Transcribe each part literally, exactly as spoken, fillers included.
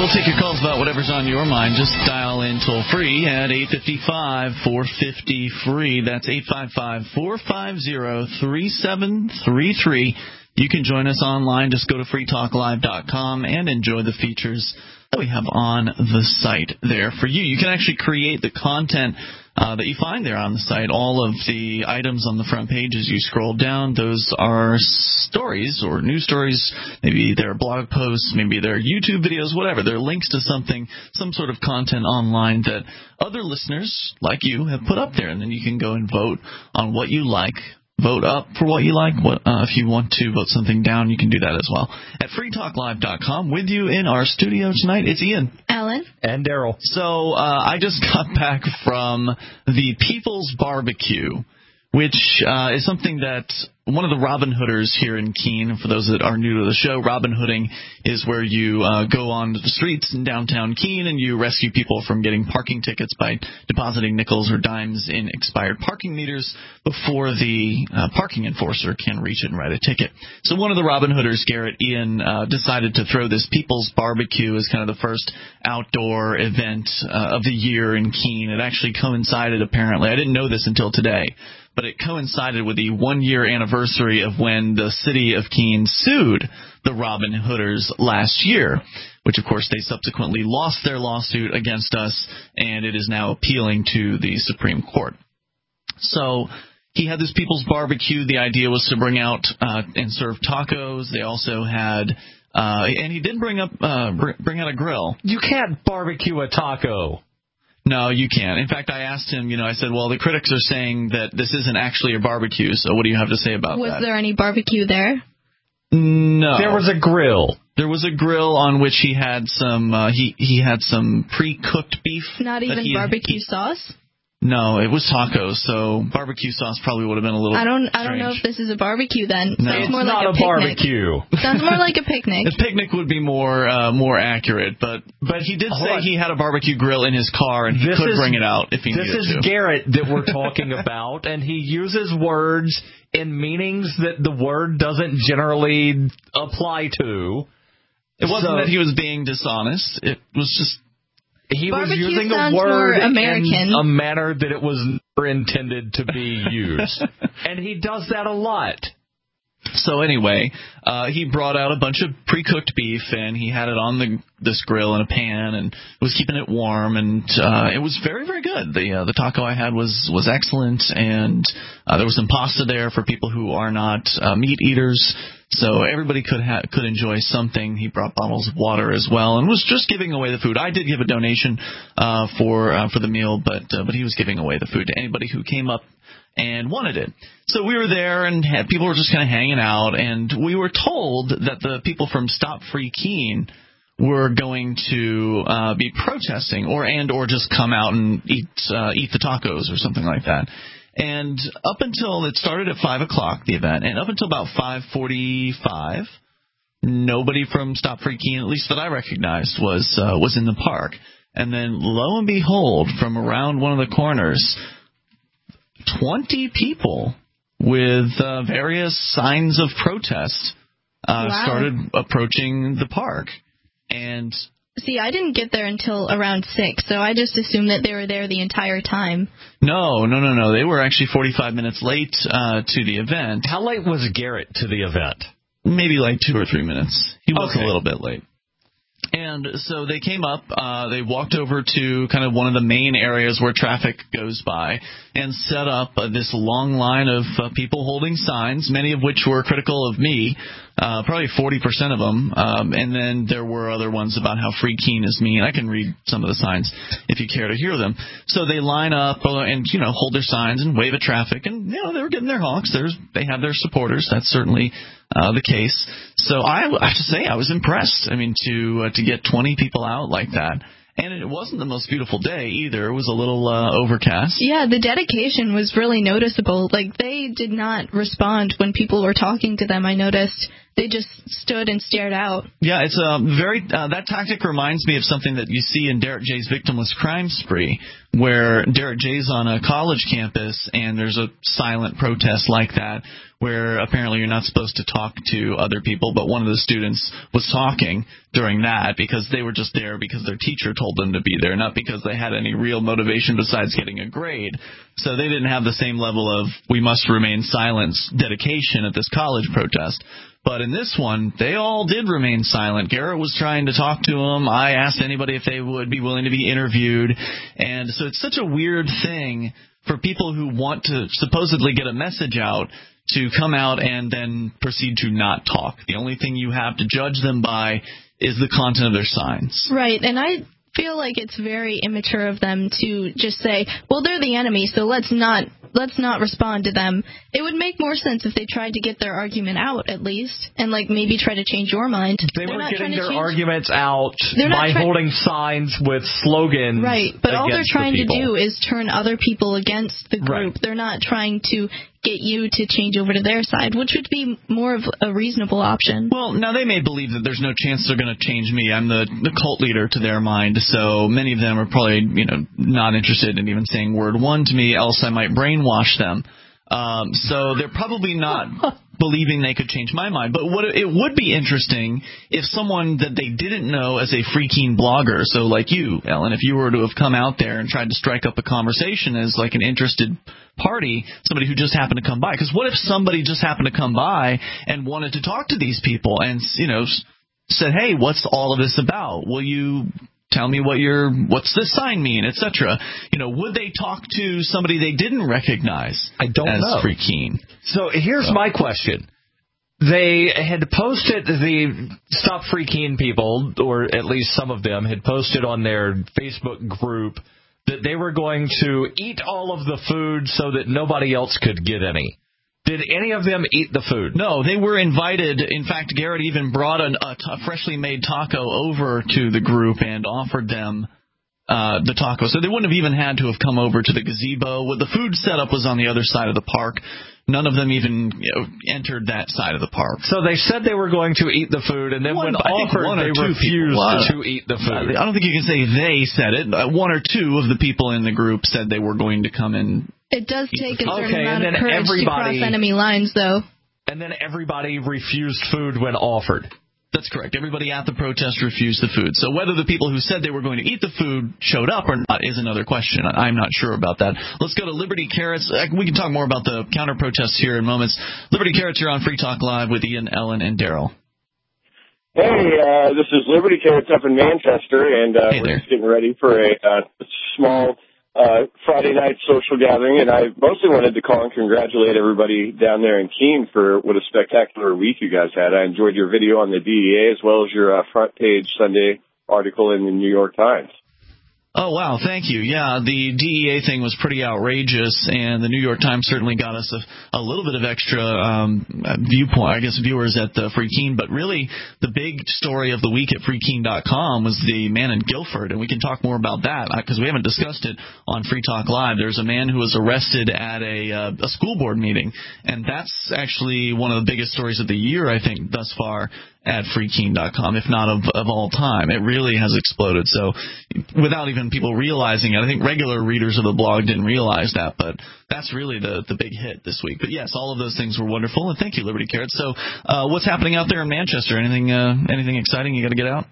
we'll take your calls about whatever's on your mind. Just dial in toll-free at eight five five, four five zero, free. That's eight five five, four five zero, three seven three three. You can join us online. Just go to free talk live dot com and enjoy the features that we have on the site there for you. You can actually create the content uh, that you find there on the site. All of the items on the front page as you scroll down, those are stories or news stories. Maybe they're blog posts, maybe they're YouTube videos, whatever. They're links to something, some sort of content online that other listeners like you have put up there. And then you can go and vote on what you like. Vote up for what you like. What, uh, if you want to vote something down, you can do that as well. At free talk live dot com, with you in our studio tonight, it's Ian. Alan. And Daryl. So uh, I just got back from the People's Barbecue, which uh, is something that one of the Robin Hooders here in Keene, for those that are new to the show, Robin Hooding is where you uh, go on the streets in downtown Keene and you rescue people from getting parking tickets by depositing nickels or dimes in expired parking meters before the uh, parking enforcer can reach it and write a ticket. So one of the Robin Hooders, Garrett Ian, uh, decided to throw this People's Barbecue as kind of the first outdoor event uh, of the year in Keene. It actually coincided, apparently. I didn't know this until today. But it coincided with the one-year anniversary of when the city of Keene sued the Robin Hooders last year, which, of course, they subsequently lost their lawsuit against us, and it is now appealing to the Supreme Court. So he had this People's Barbecue. The idea was to bring out uh, and serve tacos. They also had, uh, and he did bring up, uh, bring out a grill. You can't barbecue a taco. No, you can't. In fact, I asked him, you know, I said, well, the critics are saying that this isn't actually a barbecue, so what do you have to say about was that? Was there any barbecue there? No. There was a grill. There was a grill on which he had some, uh, he, he had some pre-cooked beef. Not even barbecue sauce? No, it was tacos, so barbecue sauce probably would have been a little I don't I strange. don't know if this is a barbecue then. No. Sounds It's more not like a, a picnic. barbecue. Sounds more like a picnic. A picnic would be more uh, more accurate, but but he did say he had a barbecue grill in his car and he this could is, bring it out if he needed to. This is Garrett that we're talking about, and he uses words in meanings that the word doesn't generally apply to. It wasn't so, that he was being dishonest. It was just... He barbecue was using a more word American. in a manner that it was never intended to be used. And he does that a lot. So anyway, uh, he brought out a bunch of pre-cooked beef, and he had it on the this grill in a pan, and was keeping it warm, and uh, it was very, very good. The uh, the taco I had was was excellent, and uh, there was some pasta there for people who are not uh, meat eaters. So everybody could ha- could enjoy something. He brought bottles of water as well, and was just giving away the food. I did give a donation uh, for uh, for the meal, but uh, but he was giving away the food to anybody who came up and wanted it. So we were there, and had, people were just kind of hanging out, and we were told that the people from Stop Free Keene were going to uh, be protesting, or and or just come out and eat uh, eat the tacos or something like that. And up until it started at five o'clock, the event, and up until about five forty-five, nobody from Stop Free Keene, at least that I recognized, was uh, was in the park. And then, lo and behold, from around one of the corners, twenty people with uh, various signs of protest uh, wow. started approaching the park. And see, I didn't get there until around six, so I just assumed that they were there the entire time. No, no, no, no. They were actually forty-five minutes late uh, to the event. How late was Garrett to the event? Maybe like two or three minutes. He was okay. a little bit late. And so they came up, uh, they walked over to kind of one of the main areas where traffic goes by and set up uh, this long line of uh, people holding signs, many of which were critical of me, uh, probably forty percent of them. Um, and then there were other ones about how Free Keene is mean. I can read some of the signs if you care to hear them. So they line up and, you know, hold their signs and wave at traffic. And, you know, they were getting their honks. There's, they have their supporters. That's certainly Uh, the case. So I, I have to say I was impressed. I mean, to uh, to get twenty people out like that. And it wasn't the most beautiful day either. It was a little uh, overcast. Yeah, the dedication was really noticeable. Like, they did not respond when people were talking to them, I noticed. They just stood and stared out. Yeah, it's a very uh, that tactic reminds me of something that you see in Derek J's Victimless Crime Spree, where Derek J's on a college campus and there's a silent protest like that where apparently you're not supposed to talk to other people, but one of the students was talking during that because they were just there because their teacher told them to be there, not because they had any real motivation besides getting a grade. So they didn't have the same level of we must remain silent dedication at this college protest. But in this one, they all did remain silent. Garrett was trying to talk to them. I asked anybody if they would be willing to be interviewed. And so it's such a weird thing for people who want to supposedly get a message out to come out and then proceed to not talk. The only thing you have to judge them by is the content of their signs. Right, and I feel like it's very immature of them to just say, well, they're the enemy, so let's not let's not respond to them. It would make more sense if they tried to get their argument out, at least, and like maybe try to change your mind. They they're were not getting their change... arguments out they're by try... holding signs with slogans. Right, but all they're trying the to do is turn other people against the group. Right. They're not trying to get you to change over to their side, which would be more of a reasonable option. Well, now they may believe that there's no chance they're going to change me. I'm the, the cult leader to their mind, so many of them are probably, you know, not interested in even saying word one to me, else I might brainwash them. Um, so they're probably not believing they could change my mind. But what it would be interesting if someone that they didn't know as a freaking blogger, so like you, Ellen, if you were to have come out there and tried to strike up a conversation as like an interested party, somebody who just happened to come by. Because what if somebody just happened to come by and wanted to talk to these people and, you know, said, hey, what's all of this about? Will you tell me what your what's this sign mean, et cetera. You know, would they talk to somebody they didn't recognize? I don't as know. Free Keene? So here's so. my question. They had posted, the Stop Free Keene people, or at least some of them, had posted on their Facebook group that they were going to eat all of the food so that nobody else could get any. Did any of them eat the food? No, they were invited. In fact, Garrett even brought an, a, a freshly made taco over to the group and offered them uh, the taco. So they wouldn't have even had to have come over to the gazebo. The food setup was on the other side of the park. None of them even, you know, entered that side of the park. So they said they were going to eat the food, and then one, when I offered, they refused to eat the food. I don't think you can say they said it. One or two of the people in the group said they were going to come in. It does take a certain okay, amount of courage to cross enemy lines, though. And then everybody refused food when offered. That's correct. Everybody at the protest refused the food. So whether the people who said they were going to eat the food showed up or not is another question. I'm not sure about that. Let's go to Liberty Carrots. We can talk more about the counter-protests here in moments. Liberty Carrots, you're on Free Talk Live with Ian, Ellen, and Daryl. Hey, uh, this is Liberty Carrots up in Manchester, and uh, hey we're just getting ready for a uh, small uh, Friday night social gathering, and I mostly wanted to call and congratulate everybody down there in Keene for what a spectacular week you guys had. I enjoyed your video on the D E A as well as your uh, front page Sunday article in the New York Times. Oh, wow. Thank you. Yeah, the D E A thing was pretty outrageous, and the New York Times certainly got us a, a little bit of extra um, viewpoint, I guess, viewers at the Free Keene. But really, the big story of the week at free keene dot com was the man in Guilford, and we can talk more about that because we haven't discussed it on Free Talk Live. There's a man who was arrested at a, uh, a school board meeting, and that's actually one of the biggest stories of the year, I think, thus far at free keene dot com, if not of, of all time. It really has exploded. So without even people realizing it, I think regular readers of the blog didn't realize that, but that's really the, the big hit this week. But yes, all of those things were wonderful, and thank you, Liberty Carrots. So uh, what's happening out there in Manchester? Anything uh, anything exciting you got to get out?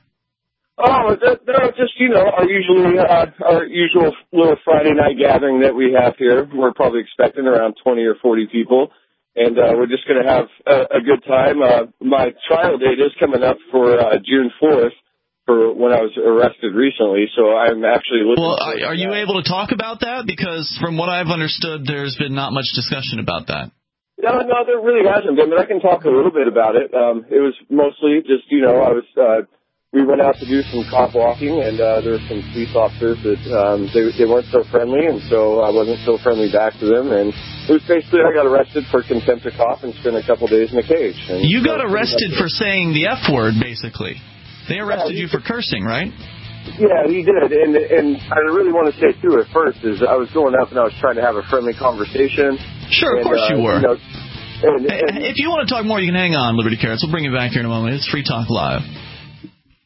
Oh, no, just, you know, our usually, uh, our usual little Friday night gathering that we have here. We're probably expecting around twenty or forty people. And uh, we're just going to have a, a good time. Uh, my trial date is coming up for uh, June fourth for when I was arrested recently, so I'm actually looking Well, for are, are you able to talk about that? Because from what I've understood, there's been not much discussion about that. No, no, there really hasn't been, but I can talk a little bit about it. Um, it was mostly just, you know, I was... Uh, we went out to do some cop walking, and uh, there were some police officers that um, they, they weren't so friendly, and so I wasn't so friendly back to them. And it was basically I got arrested for contempt of cop and spent a couple days in a cage. And you got so arrested for saying the F word, basically. They arrested yeah, you for cursing, right? Yeah, he did. And and I really want to say, too, at first, is I was going up and I was trying to have a friendly conversation. Sure, and, of course uh, you were. You know, and, and, hey, if you want to talk more, you can hang on, Liberty Carrots. We'll bring you back here in a moment. It's Free Talk Live.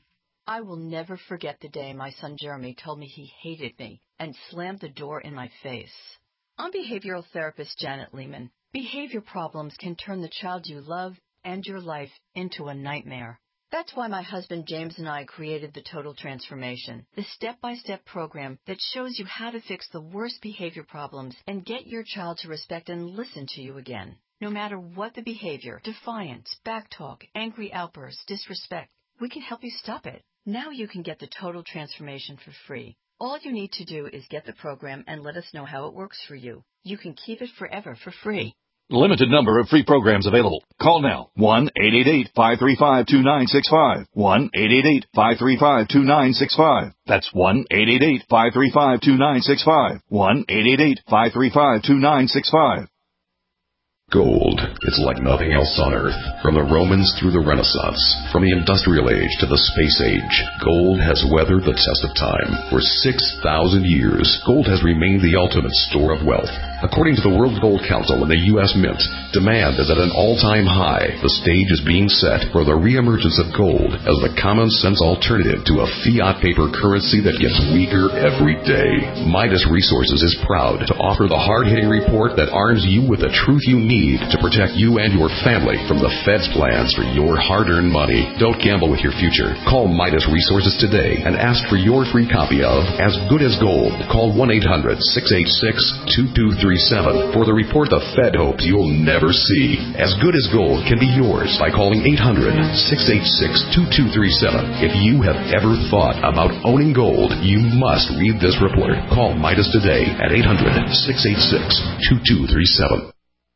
I will never forget the day my son Jeremy told me he hated me and slammed the door in my face. I'm behavioral therapist Janet Lehman. Behavior problems can turn the child you love and your life into a nightmare. That's why my husband James and I created the Total Transformation, the step-by-step program that shows you how to fix the worst behavior problems and get your child to respect and listen to you again. No matter what the behavior, defiance, backtalk, angry outbursts, disrespect, we can help you stop it. Now you can get the Total Transformation for free. All you need to do is get the program and let us know how it works for you. You can keep it forever for free. Limited number of free programs available. Call now. one eight eight eight, five three five, two nine six five. one eight eight eight, five three five, two nine six five. That's one eight eight eight, five three five, two nine six five. one eight eight eight, five three five, two nine six five. Gold. It's like nothing else on Earth. From the Romans through the Renaissance, from the Industrial Age to the Space Age, gold has weathered the test of time. For six thousand years, gold has remained the ultimate store of wealth. According to the World Gold Council and the U S Mint, demand is at an all-time high. The stage is being set for the reemergence of gold as the common-sense alternative to a fiat paper currency that gets weaker every day. Midas Resources is proud to offer the hard-hitting report that arms you with the truth you need to protect you and your family from the Fed's plans for your hard-earned money. Don't gamble with your future. Call Midas Resources today and ask for your free copy of As Good as Gold. Call one eight hundred, six eight six, two two three seven for the report the Fed hopes you'll never see. As Good as Gold can be yours by calling eight hundred, six eight six, two two three seven. If you have ever thought about owning gold, you must read this report. Call Midas today at eight hundred, six eight six, two two three seven.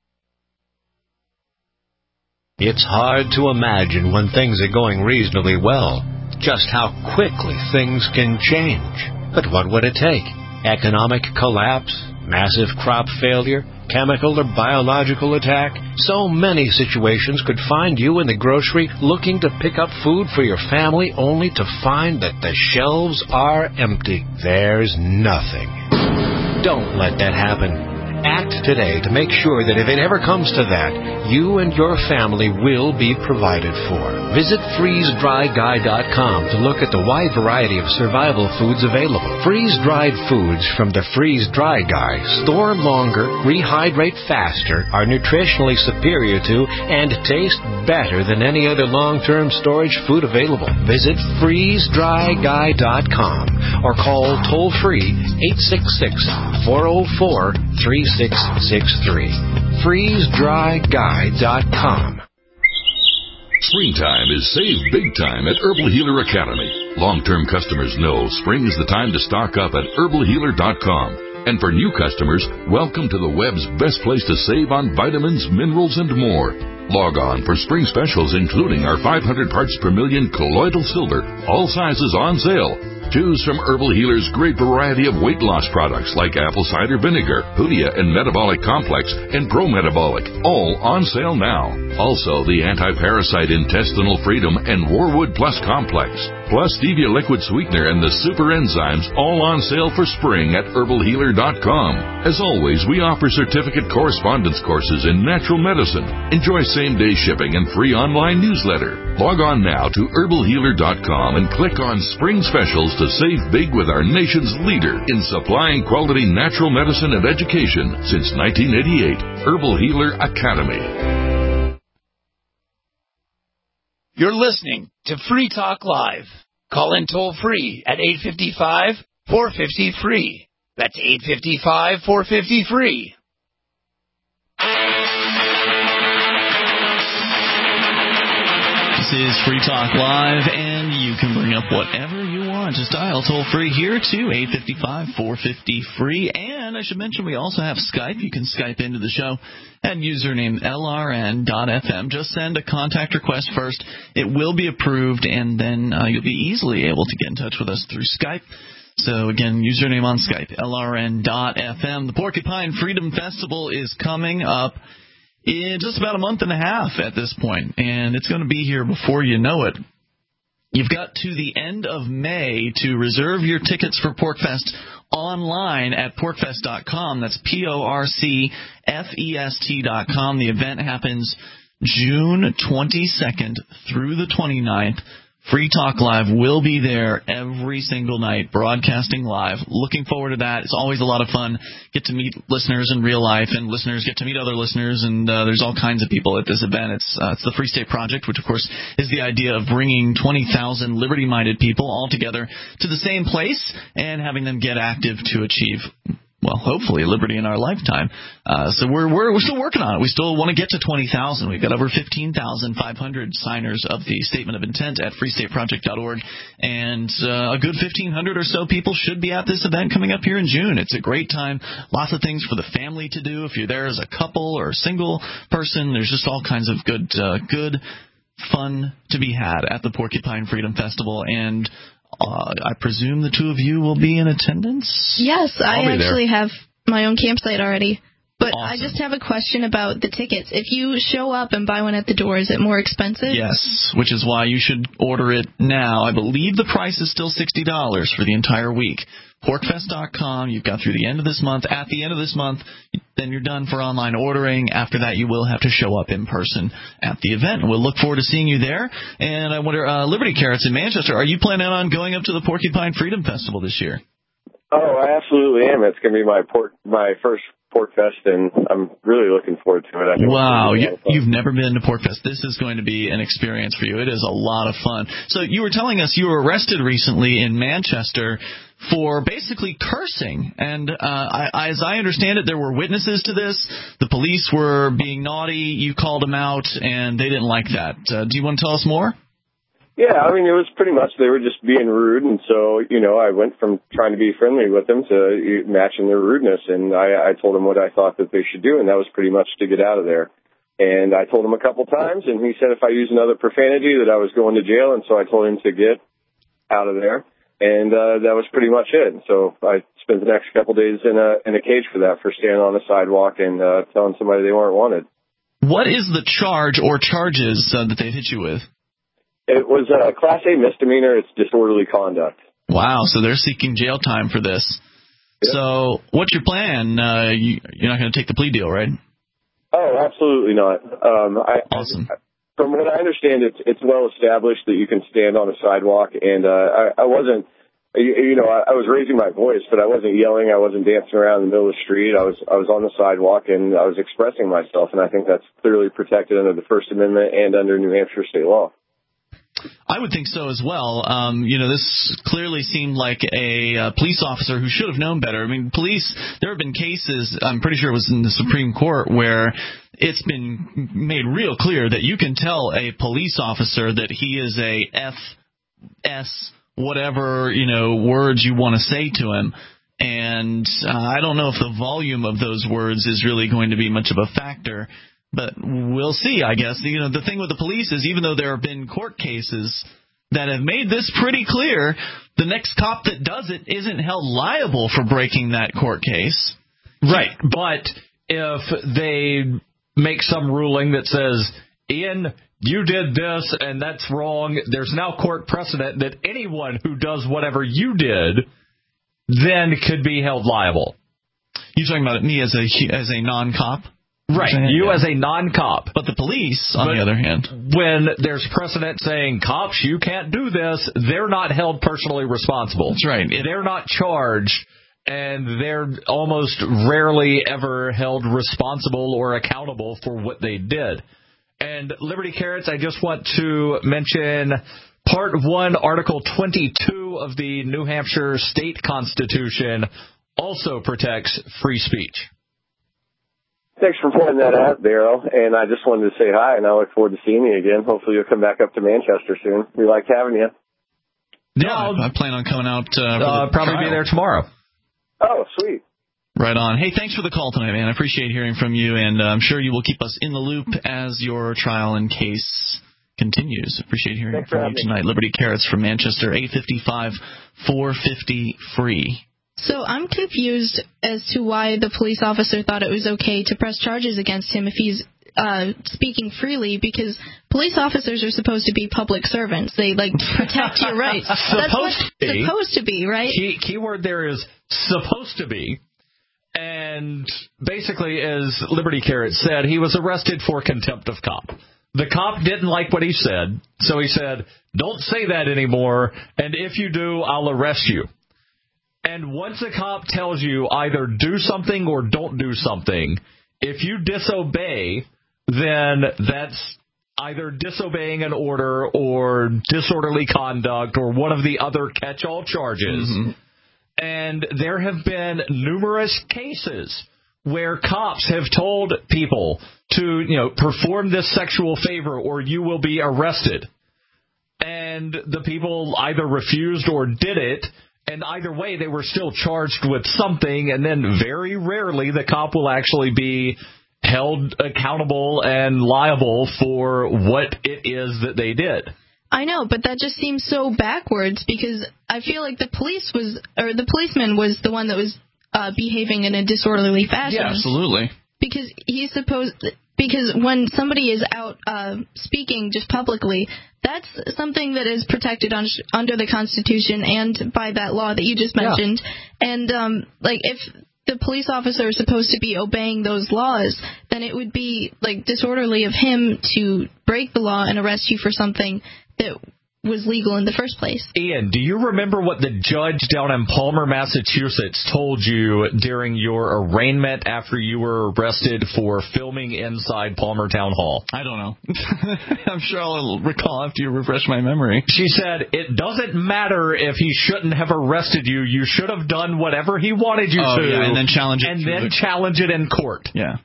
It's hard to imagine when things are going reasonably well, just how quickly things can change. But what would it take? Economic collapse? Massive crop failure? Chemical or biological attack? So many situations could find you in the grocery looking to pick up food for your family only to find that the shelves are empty. There's nothing. Don't let that happen. Act today to make sure that if it ever comes to that, you and your family will be provided for. Visit freeze dry guy dot com to look at the wide variety of survival foods available. Freeze-dried foods from the Freeze Dry Guy store longer, rehydrate faster, are nutritionally superior to, and taste better than any other long-term storage food available. Visit freeze dry guy dot com or call toll-free eight six six, four oh four, three six six three. freeze dry guy dot com. Springtime is save big time at Herbal Healer Academy. Long-term customers know spring is the time to stock up at herbal healer dot com. And for new customers, welcome to the web's best place to save on vitamins, minerals, and more. Log on for spring specials including our five hundred parts per million colloidal silver, all sizes on sale. Choose from Herbal Healer's great variety of weight loss products like apple cider vinegar, Hoodia and Metabolic Complex, and Pro Metabolic, all on sale now. Also, the Anti-Parasite Intestinal Freedom and Warwood Plus Complex, plus Stevia Liquid Sweetener and the Super Enzymes, all on sale for spring at herbal healer dot com. As always, we offer certificate correspondence courses in natural medicine. Enjoy same-day shipping and free online newsletter. Log on now to herbal healer dot com and click on Spring Specials to save big with our nation's leader in supplying quality natural medicine and education since nineteen eighty-eight. Herbal Healer Academy. You're listening to Free Talk Live. Call in toll free at eight five five, four five zero, free. That's eight five five, four five zero, free. This is Free Talk Live, and you can bring up whatever you want. Just dial toll-free here to eight five five, four five zero, free. And I should mention we also have Skype. You can Skype into the show at username L R N dot F M. Just send a contact request first. It will be approved, and then uh, you'll be easily able to get in touch with us through Skype. So, again, username on Skype, L R N dot F M. The Porcupine Freedom Festival is coming up in just about a month and a half at this point, and it's going to be here before you know it. You've got to the end of May to reserve your tickets for PorcFest online at porcfest dot com. That's P O R C F E S T dot com. The event happens June twenty-second through the twenty-ninth Free Talk Live will be there every single night, broadcasting live. Looking forward to that. It's always a lot of fun. Get to meet listeners in real life, and listeners get to meet other listeners, and uh, there's all kinds of people at this event. It's uh, it's the Free State Project, which, of course, is the idea of bringing twenty thousand liberty-minded people all together to the same place and having them get active to achieve, well, hopefully, liberty in our lifetime. Uh, so we're, we're we're still working on it. We still want to get to twenty thousand. We've got over fifteen thousand five hundred signers of the Statement of Intent at free state project dot org, and uh, a good fifteen hundred or so people should be at this event coming up here in June. It's a great time. Lots of things for the family to do. If you're there as a couple or a single person, there's just all kinds of good, uh, good fun to be had at the Porcupine Freedom Festival, and Uh, I presume the two of you will be in attendance? Yes, I actually there. have my own campsite already. But awesome. I just have a question about the tickets. If you show up and buy one at the door, is it more expensive? Yes, which is why you should order it now. I believe the price is still sixty dollars for the entire week. porkfest dot com, you've got through the end of this month. At the end of this month, then you're done for online ordering. After that, you will have to show up in person at the event. We'll look forward to seeing you there. And I wonder, uh, Liberty Carrots in Manchester, are you planning on going up to the Porcupine Freedom Festival this year? Oh, I absolutely am. It's going to be my pork, my first Pork Fest, and I'm really looking forward to it. I think wow, you, you've never been to Pork Fest. This is going to be an experience for you. It is a lot of fun. So you were telling us you were arrested recently in Manchester for basically cursing, and uh, I, as I understand it, there were witnesses to this. The police were being naughty. You called them out, and they didn't like that. Uh, do you want to tell us more? Yeah, I mean, it was pretty much they were just being rude, and so, you know, I went from trying to be friendly with them to matching their rudeness, and I, I told them what I thought that they should do, and that was pretty much to get out of there. And I told him a couple times, and he said if I used another profanity that I was going to jail, and so I told him to get out of there, and uh, that was pretty much it. So I spent the next couple days in a in a cage for that, for standing on the sidewalk and uh, telling somebody they weren't wanted. What is the charge or charges uh, that they've hit you with? It was a Class A misdemeanor. It's disorderly conduct. Wow, so they're seeking jail time for this. Yep. So what's your plan? Uh, you, you're not going to take the plea deal, right? Oh, absolutely not. Um, I, awesome. I, from what I understand, it's it's well established that you can stand on a sidewalk, and uh, I, I wasn't, you, you know, I, I was raising my voice, but I wasn't yelling. I wasn't dancing around in the middle of the street. I was I was on the sidewalk, and I was expressing myself, and I think that's clearly protected under the First Amendment and under New Hampshire state law. I would think so as well. Um, you know, this clearly seemed like a uh, police officer who should have known better. I mean, police, there have been cases, I'm pretty sure it was in the Supreme Court, where it's been made real clear that you can tell a police officer that he is a F S, whatever, you know, words you want to say to him. And uh, I don't know if the volume of those words is really going to be much of a factor. But we'll see, I guess. You know, the thing with the police is even though there have been court cases that have made this pretty clear, the next cop that does it isn't held liable for breaking that court case. Right. But if they make some ruling that says, Ian, you did this and that's wrong, there's now court precedent that anyone who does whatever you did then could be held liable. You're talking about me as a as a non-cop? Right, you as a non-cop. But the police, on but the other hand, when there's precedent saying, cops, you can't do this, they're not held personally responsible. That's right. They're not charged, and they're almost rarely ever held responsible or accountable for what they did. And Liberty Carrots, I just want to mention Part one, Article twenty-two of the New Hampshire State Constitution also protects free speech. Thanks for pointing that out, Daryl. And I just wanted to say hi, and I look forward to seeing you again. Hopefully you'll come back up to Manchester soon. We like having you. Yeah, I, I plan on coming out. Uh, uh, probably trial. be there tomorrow. Oh, sweet. Right on. Hey, thanks for the call tonight, man. I appreciate hearing from you, and uh, I'm sure you will keep us in the loop as your trial and case continues. Appreciate hearing thanks from you tonight. Liberty Carrots from Manchester, eight five five, four five zero, free. So I'm confused as to why the police officer thought it was okay to press charges against him if he's uh, speaking freely, because police officers are supposed to be public servants. They, like, protect your rights. That's what it's supposed to be, right? Key, key word there is supposed to be. And basically, as Liberty Carrot said, he was arrested for contempt of cop. The cop didn't like what he said, so he said, don't say that anymore, and if you do, I'll arrest you. And once a cop tells you either do something or don't do something, if you disobey, then that's either disobeying an order or disorderly conduct or one of the other catch-all charges. Mm-hmm. And there have been numerous cases where cops have told people to, you know, perform this sexual favor or you will be arrested. And the people either refused or did it, and either way they were still charged with something, and then very rarely the cop will actually be held accountable and liable for what it is that they did. I know, but that just seems so backwards because I feel like the police was, or the policeman was the one that was Uh, behaving in a disorderly fashion. Yeah, absolutely. Because he's supposed, because when somebody is out uh, speaking just publicly, that's something that is protected on, under the Constitution and by that law that you just mentioned. Yeah. And um, like if the police officer is supposed to be obeying those laws, then it would be like disorderly of him to break the law and arrest you for something that was legal in the first place. Ian, do you remember what the judge down in Palmer, Massachusetts told you during your arraignment after you were arrested for filming inside Palmer Town Hall? I don't know. I'm sure I'll recall after you refresh my memory. She said, it doesn't matter if he shouldn't have arrested you. You should have done whatever he wanted you oh, to. Yeah, and then challenge it. And then the... challenge it in court. Yeah.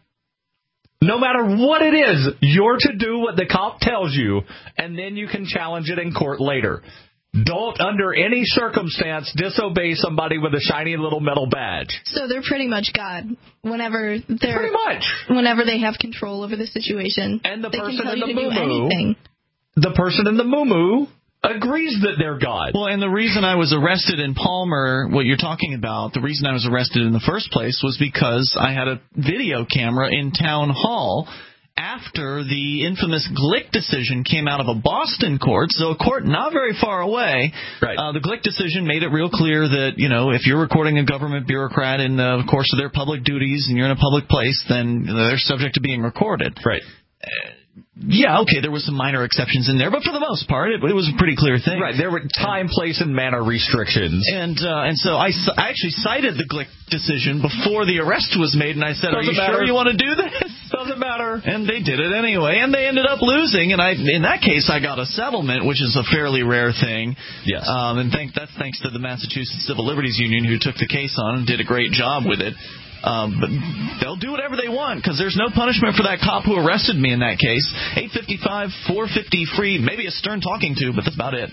No matter what it is, you're to do what the cop tells you, and then you can challenge it in court later. Don't, under any circumstance, disobey somebody with a shiny little metal badge. So they're pretty much God whenever they're pretty much whenever they have control over the situation. And the they person can tell in you the to do moo-moo, anything. the person in the moo-moo agrees that they're God. Well, and the reason I was arrested in Palmer, what you're talking about, the reason I was arrested in the first place was because I had a video camera in town hall after the infamous Glick decision came out of a Boston court, so a court not very far away. Right. Uh, the Glick decision made it real clear that, you know, if you're recording a government bureaucrat in the course of their public duties and you're in a public place, then they're subject to being recorded. Right. Uh, Yeah, okay, there were some minor exceptions in there, but for the most part, it, it was a pretty clear thing. Right, there were time, place, and manner restrictions. And uh, and so I, I actually cited the Glick decision before the arrest was made, and I said, Doesn't are you matter. sure you want to do this? Doesn't matter. And they did it anyway, and they ended up losing, and I in that case, I got a settlement, which is a fairly rare thing. Yes. Um, and thank, that's thanks to the Massachusetts Civil Liberties Union, who took the case on and did a great job with it. Um, but they'll do whatever they want because there's no punishment for that cop who arrested me in that case. eight fifty-five, four fifty free, maybe a stern talking to, but that's about it.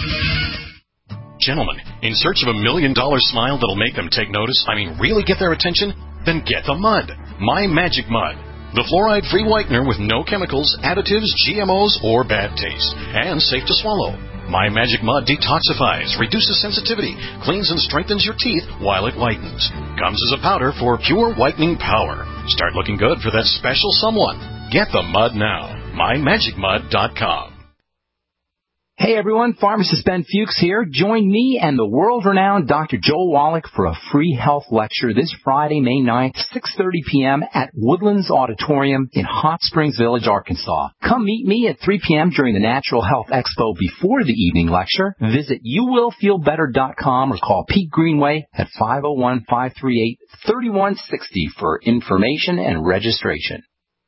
Gentlemen, in search of a million dollar smile that'll make them take notice, I mean really get their attention? Then get the mud. My Magic Mud. The fluoride-free whitener with no chemicals, additives, G M Os, or bad taste. And safe to swallow. My Magic Mud detoxifies, reduces sensitivity, cleans and strengthens your teeth while it whitens. Comes as a powder for pure whitening power. Start looking good for that special someone. Get the mud now. my magic mud dot com. Hey everyone, Pharmacist Ben Fuchs here. Join me and the world-renowned Doctor Joel Wallach for a free health lecture this Friday, May ninth, six thirty p.m. at Woodlands Auditorium in Hot Springs Village, Arkansas. Come meet me at three p.m. during the Natural Health Expo before the evening lecture. Visit you will feel better dot com or call Pete Greenway at five oh one, five three eight, three one six oh for information and registration.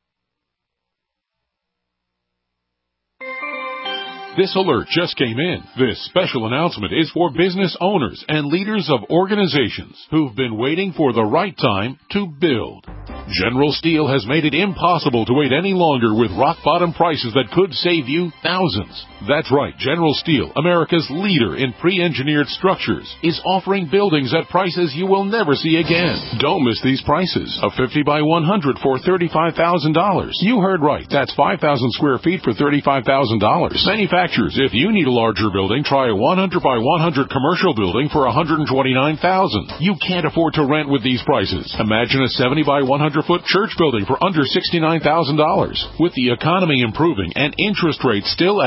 This alert just came in. This special announcement is for business owners and leaders of organizations who've been waiting for the right time to build. General Steel has made it impossible to wait any longer with rock-bottom prices that could save you thousands. That's right, General Steel, America's leader in pre-engineered structures, is offering buildings at prices you will never see again. Don't miss these prices. A fifty by one hundred for thirty-five thousand dollars. You heard right. That's five thousand square feet for thirty-five thousand dollars. Manufacturers, if you need a larger building, try a one hundred by one hundred commercial building for one hundred twenty-nine thousand dollars. You can't afford to rent with these prices. Imagine a seventy by one hundred foot church building for under sixty-nine thousand dollars. With the economy improving and interest rates still at historic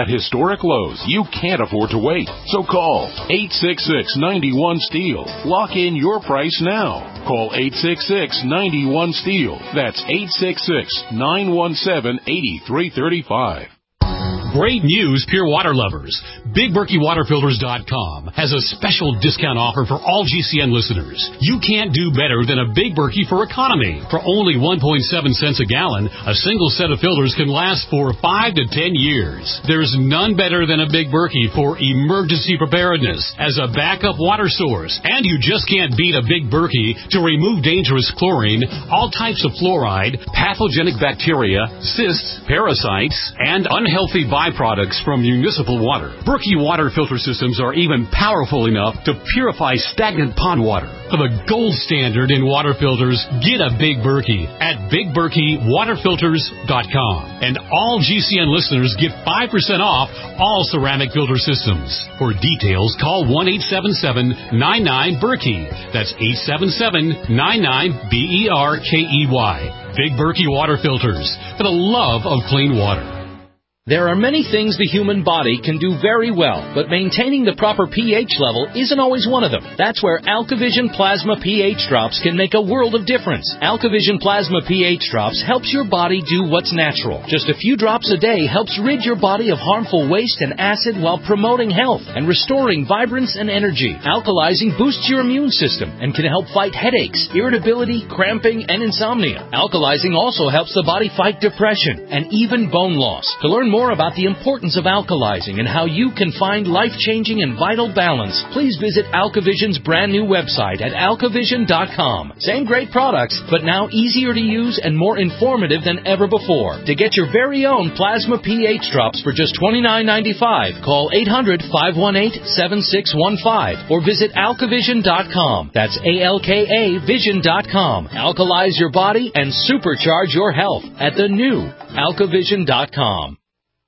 historic lows. You can't afford to wait. So call eight six six, nine one, STEEL. Lock in your price now. Call eight six six, nine one, STEEL. That's eight six six, nine one seven, eight three three five. Great news, Pure Water lovers. Big Berkey Water Filters dot com has a special discount offer for all G C N listeners. You can't do better than a Big Berkey for economy. For only one point seven cents a gallon, a single set of filters can last for five to ten years. There's none better than a Big Berkey for emergency preparedness as a backup water source. And you just can't beat a Big Berkey to remove dangerous chlorine, all types of fluoride, pathogenic bacteria, cysts, parasites, and unhealthy byproducts from municipal water. Berkey water filter systems are even powerful enough to purify stagnant pond water. For the gold standard in water filters, get a Big Berkey at Big Berkey Water Filters dot com. And all G C N listeners get five percent off all ceramic filter systems. For details, call one eight seven seven, nine nine, Berkey. That's eight seven seven, nine nine, B E R K E Y. Big Berkey Water Filters, for the love of clean water. There are many things the human body can do very well, but maintaining the proper pH level isn't always one of them. That's where AlkaVision Plasma pH Drops can make a world of difference. AlkaVision Plasma pH Drops helps your body do what's natural. Just a few drops a day helps rid your body of harmful waste and acid while promoting health and restoring vibrance and energy. Alkalizing boosts your immune system and can help fight headaches, irritability, cramping, and insomnia. Alkalizing also helps the body fight depression and even bone loss. To learn more more about the importance of alkalizing and how you can find life-changing and vital balance, please visit AlkaVision's brand new website at Alka Vision dot com. Same great products, but now easier to use and more informative than ever before. To get your very own Plasma pH Drops for just twenty-nine ninety-five, call eight hundred, five one eight, seven six one five or visit Alka Vision dot com. That's A L K A Vision dot com. Alkalize your body and supercharge your health at the new Alka Vision dot com.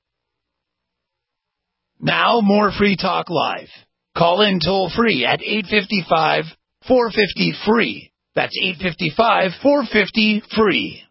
Now, more Free Talk Live. Call in toll free at eight five five, four five zero, free. That's eight five five, four five zero, free.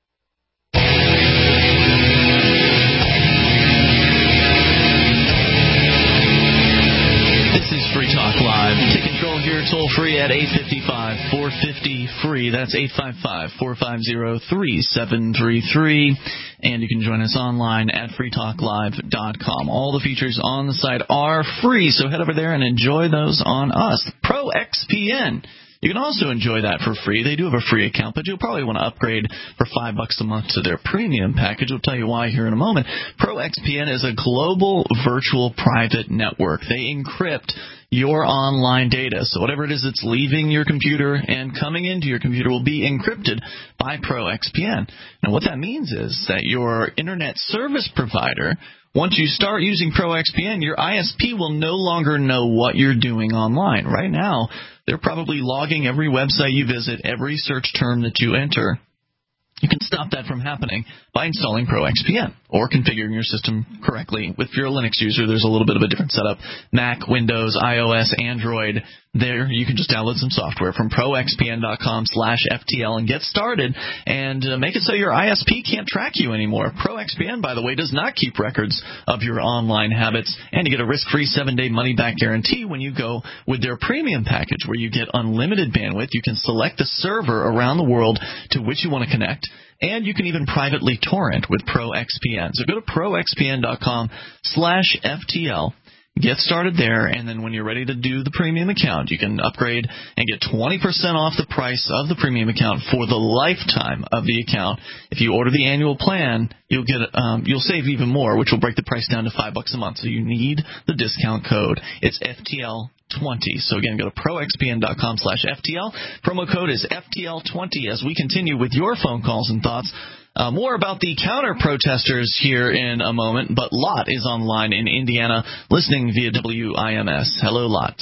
This is Free Talk Live. Take control here toll free at eight five five, four five zero, free. That's eight five five, four five zero, three seven three three. And you can join us online at free talk live dot com. All the features on the site are free, so head over there and enjoy those on us. Pro X P N. You can also enjoy that for free. They do have a free account, but you'll probably want to upgrade for five bucks a month to their premium package. We'll tell you why here in a moment. Pro X P N is a global virtual private network. They encrypt your online data. So whatever it is that's leaving your computer and coming into your computer will be encrypted by Pro X P N. Now what that means is that your internet service provider, once you start using Pro X P N, your I S P will no longer know what you're doing online. Right now, they're probably logging every website you visit, every search term that you enter. You can stop that from happening by installing Pro X P N or configuring your system correctly. If you're a Linux user, there's a little bit of a different setup. Mac, Windows, iOS, Android. There, you can just download some software from pro x p n dot com slash F T L and get started and uh, make it so your I S P can't track you anymore. Pro X P N, by the way, does not keep records of your online habits, and you get a risk-free seven-day money-back guarantee when you go with their premium package where you get unlimited bandwidth. You can select the server around the world to which you want to connect, and you can even privately torrent with Pro X P N. So go to pro x p n dot com slash F T L. Get started there, and then when you're ready to do the premium account, you can upgrade and get twenty percent off the price of the premium account for the lifetime of the account. If you order the annual plan, you'll get um, you'll save even more, which will break the price down to five bucks a month. So you need the discount code. It's F T L twenty. So again, go to pro x p n dot com slash F T L. Promo code is F T L twenty as we continue with your phone calls and thoughts. Uh, more about the counter-protesters here in a moment, but Lot is online in Indiana listening via W I M S. Hello, Lot.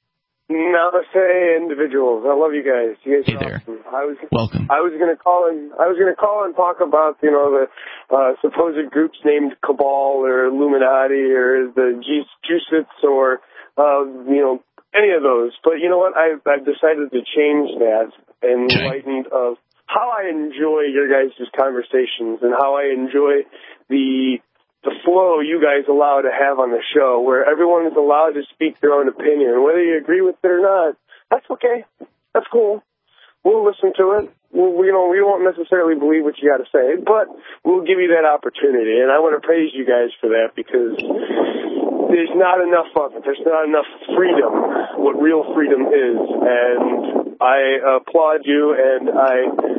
Namaste, individuals. I love you guys. You guys hey are there. Awesome. I was, Welcome. I was going to call and I was going to call and talk about you know the uh, supposed groups named Cabal or Illuminati or the Jesuits or uh, you know any of those. But you know what? I've, I've decided to change that in light of how I enjoy your guys' conversations and how I enjoy the the flow you guys allow to have on the show, where everyone is allowed to speak their own opinion. Whether you agree with it or not, that's okay. That's cool. We'll listen to it. We'll, we, you know, we won't necessarily believe what you got to say, but we'll give you that opportunity. And I want to praise you guys for that, because there's not enough of it. There's not enough freedom, what real freedom is. And I applaud you, and I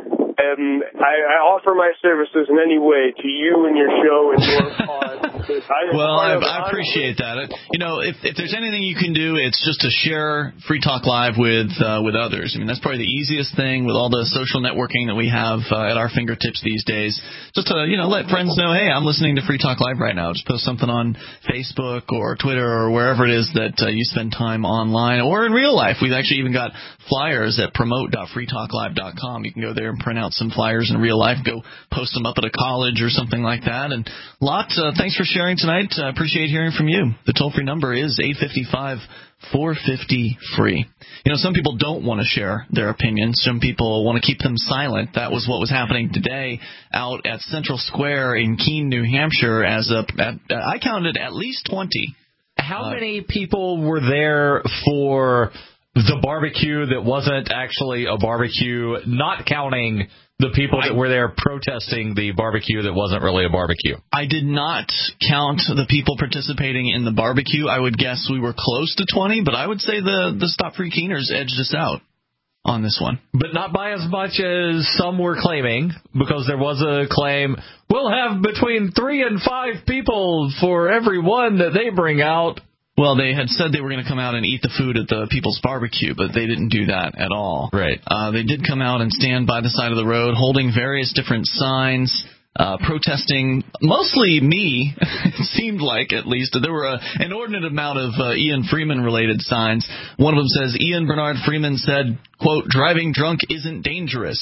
am, I, I offer my services in any way to you and your show and your cause. I, well, I, I appreciate that. You know, if, if there's anything you can do, it's just to share Free Talk Live with uh, with others. I mean, that's probably the easiest thing with all the social networking that we have uh, at our fingertips these days. Just to, you know, let friends know, hey, I'm listening to Free Talk Live right now. Just post something on Facebook or Twitter or wherever it is that uh, you spend time online or in real life. We've actually even got flyers at promote dot free talk live dot com. You can go there and print out some flyers in real life, go post them up at a college or something like that. And Lot, uh, thanks for sharing tonight. I uh, appreciate hearing from you. The toll-free number is eight five five, four five zero, free. You know, some people don't want to share their opinions. Some people want to keep them silent. That was what was happening today out at Central Square in Keene, New Hampshire. As a, at, I counted at least twenty. How uh, many people were there for the barbecue that wasn't actually a barbecue, not counting the people that were there protesting the barbecue that wasn't really a barbecue? I did not count the people participating in the barbecue. I would guess we were close to twenty, but I would say the, the Stop Free Keeners edged us out on this one. But not by as much as some were claiming, because there was a claim, we'll have between three and five people for every one that they bring out. Well, they had said they were going to come out and eat the food at the People's Barbecue, but they didn't do that at all. Right. Uh, they did come out and stand by the side of the road holding various different signs, uh, protesting mostly me, it seemed like, at least. There were a, an inordinate amount of uh, Ian Freeman-related signs. One of them says, Ian Bernard Freeman said, quote, driving drunk isn't dangerous.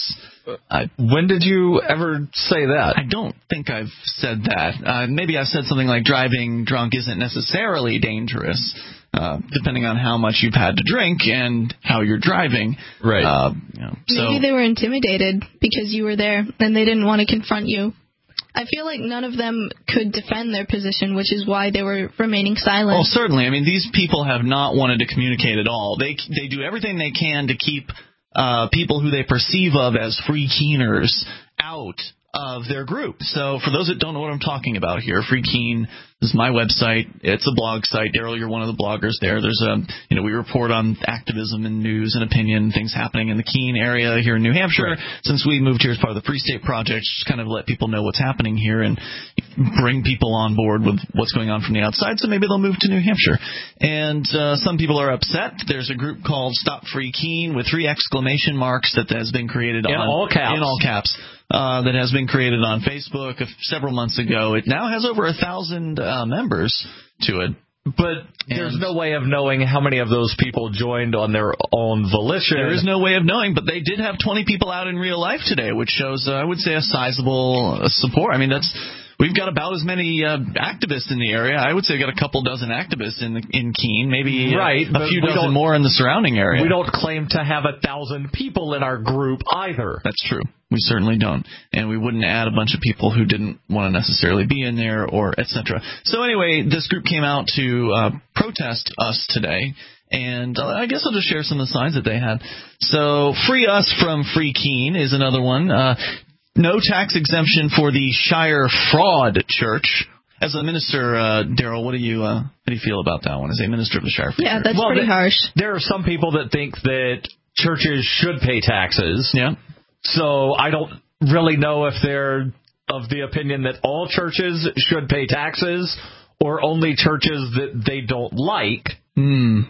I, when did you ever say that? I don't think I've said that. Uh, maybe I said something like driving drunk isn't necessarily dangerous, uh, depending on how much you've had to drink and how you're driving. Right. Uh, you know, so. Maybe they were intimidated because you were there and they didn't want to confront you. I feel like none of them could defend their position, which is why they were remaining silent. Well, certainly. I mean, these people have not wanted to communicate at all. They they do everything they can to keep uh, people who they perceive of as free keeners out of their group. So for those that don't know what I'm talking about here, Free Keene is my website. It's a blog site. Daryl, you're one of the bloggers there. There's a, you know, we report on activism and news and opinion, things happening in the Keene area here in New Hampshire. Right. Since we moved here as part of the Free State Project, just kind of let people know what's happening here and bring people on board with what's going on from the outside, so maybe they'll move to New Hampshire. And uh, some people are upset. There's a group called Stop Free Keene with three exclamation marks that has been created in on all caps. in all caps. Uh, that has been created on Facebook several months ago. It now has over a thousand uh, members to it. But there's and no way of knowing how many of those people joined on their own volition. There is no way of knowing, but they did have twenty people out in real life today, which shows, uh, I would say, a sizable uh, support. I mean, that's we've got about as many uh, activists in the area. I would say we've got a couple dozen activists in the, in Keene, maybe right, a, a few dozen more in the surrounding area. We don't claim to have a thousand people in our group either. That's true. We certainly don't. And we wouldn't add a bunch of people who didn't want to necessarily be in there or et cetera. So anyway, this group came out to uh, protest us today. And uh, I guess I'll just share some of the signs that they had. So Free Us from Free Keene is another one. Uh, no tax exemption for the Shire Fraud Church. As a minister, uh, Daryl, what do you uh, how do you feel about that one? As a minister of the Shire Fraud Yeah, Church? that's well, pretty the, harsh. There are some people that think that churches should pay taxes. Yeah. So I don't really know if they're of the opinion that all churches should pay taxes or only churches that they don't like. Hmm.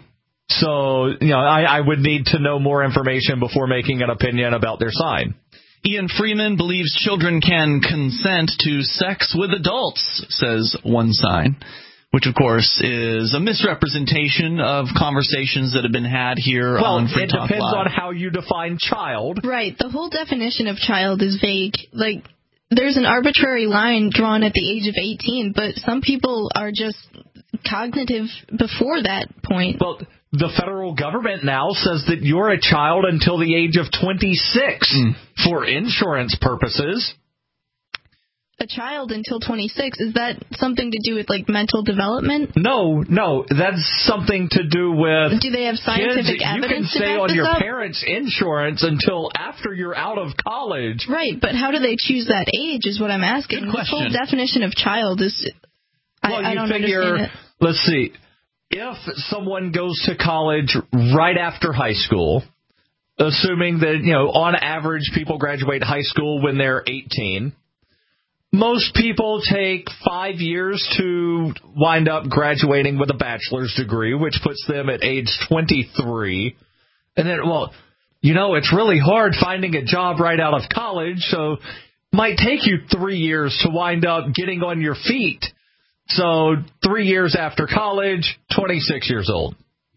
So, you know, I, I would need to know more information before making an opinion about their sign. Ian Freeman believes children can consent to sex with adults, says one sign, which, of course, is a misrepresentation of conversations that have been had here well, on Free Talk Live. Well, it depends on how you define child. Right. The whole definition of child is vague. Like, there's an arbitrary line drawn at the age of eighteen, but some people are just cognitive before that point. Well, the federal government now says that you're a child until the age of twenty-six mm. for insurance purposes. a child until twenty-six. Is that something to do with, like, mental development? No, no, that's something to do with... Do they have scientific kids, evidence you can to stay back on this your up? parents' insurance until after you're out of college. Right, but how do they choose that age is what I'm asking. Good This whole question. definition of child is... Well, I, I you don't figure, understand it. let's see, if someone goes to college right after high school, assuming that, you know, on average people graduate high school when they're eighteen, most people take five years to wind up graduating with a bachelor's degree, which puts them at age twenty-three. And then, well, you know, it's really hard finding a job right out of college, so it might take you three years to wind up getting on your feet. So three years after college, twenty-six years old.